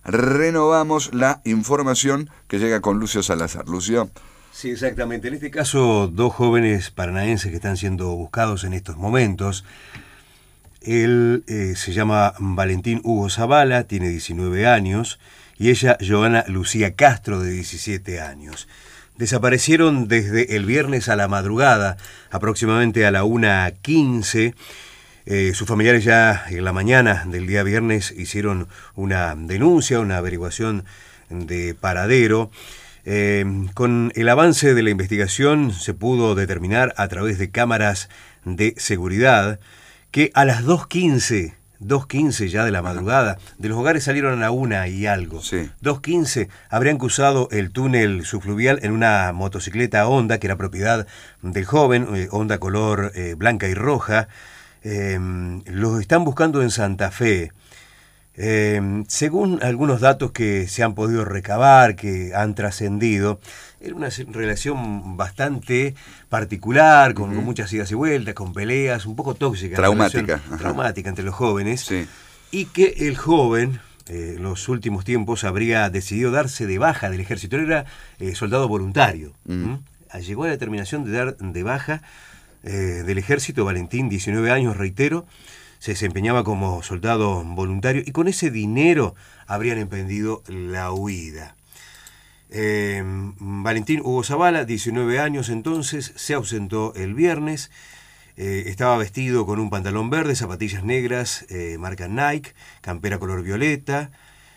renovamos la información que llega con Lucio Salazar. Lucio. Sí, exactamente. En este caso, dos jóvenes paranaenses que están siendo buscados en estos momentos. Él se llama Valentín Hugo Zavala, tiene 19 años, y ella, Joana Lucía Castro, de 17 años. Desaparecieron desde el viernes a la madrugada, aproximadamente a la 1:15. Sus familiares ya en la mañana del día viernes hicieron una denuncia, una averiguación de paradero. Con el avance de la investigación se pudo determinar a través de cámaras de seguridad que a las 2:15 ya de la madrugada, de los hogares salieron a la 1 y algo. Sí. 2:15 habrían cruzado el túnel subfluvial en una motocicleta Honda, que era propiedad del joven, Honda color blanca y roja. Los están buscando en Santa Fe. Según algunos datos que se han podido recabar, que han trascendido, era una relación bastante particular, con muchas idas y vueltas, con peleas, un poco tóxica. Traumática entre los jóvenes. Sí. Y que el joven, en los últimos tiempos, habría decidido darse de baja del ejército. Él era soldado voluntario. Llegó a la determinación de dar de baja del ejército. Valentín, 19 años, reitero, se desempeñaba como soldado voluntario y con ese dinero habrían emprendido la huida. Valentín Hugo Zavala, 19 años entonces, se ausentó el viernes. Estaba vestido con un pantalón verde, zapatillas negras, marca Nike, campera color violeta,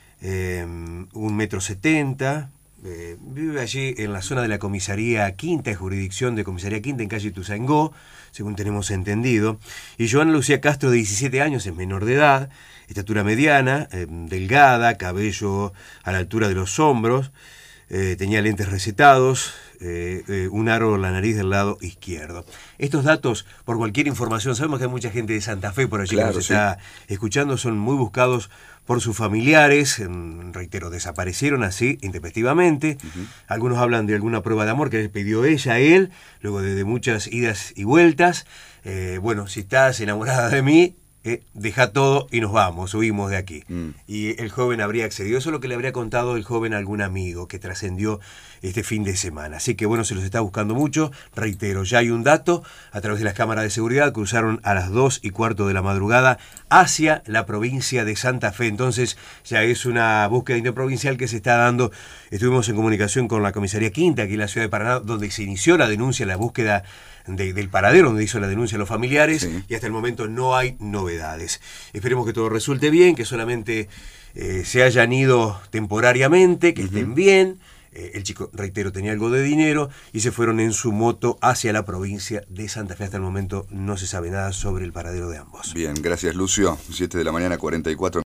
1,70 m. Vive allí en la zona de la comisaría Quinta, jurisdicción de comisaría Quinta, en calle Ituzaingó, según tenemos entendido. Y Joana Lucía Castro, de 17 años, es menor de edad, estatura mediana, delgada, cabello a la altura de los hombros, tenía lentes recetados, un aro en la nariz del lado izquierdo. Estos datos, por cualquier información, sabemos que hay mucha gente de Santa Fe por allí, claro, que nos está escuchando, son muy buscados por sus familiares. Reitero, desaparecieron así intempestivamente. Algunos hablan de alguna prueba de amor que les pidió ella a él, luego de muchas idas y vueltas. Bueno, si estás enamorada de mí, deja todo y nos vamos, huimos de aquí. Y el joven habría accedido. Eso es lo que le habría contado el joven a algún amigo que trascendió este fin de semana. Así que bueno, se los está buscando mucho. Reitero, ya hay un dato. A través de las cámaras de seguridad cruzaron a las 2:15 de la madrugada hacia la provincia de Santa Fe. Entonces ya es una búsqueda interprovincial que se está dando. Estuvimos en comunicación con la comisaría Quinta, aquí en la ciudad de Paraná, donde se inició la denuncia, la búsqueda del paradero, donde hizo la denuncia a los familiares, sí. Y hasta el momento no hay novedades. Esperemos que todo resulte bien, que solamente se hayan ido temporariamente, que estén bien. El chico, reitero, tenía algo de dinero y se fueron en su moto hacia la provincia de Santa Fe. Hasta el momento no se sabe nada sobre el paradero de ambos. Bien, gracias Lucio. 7 de la mañana, 44.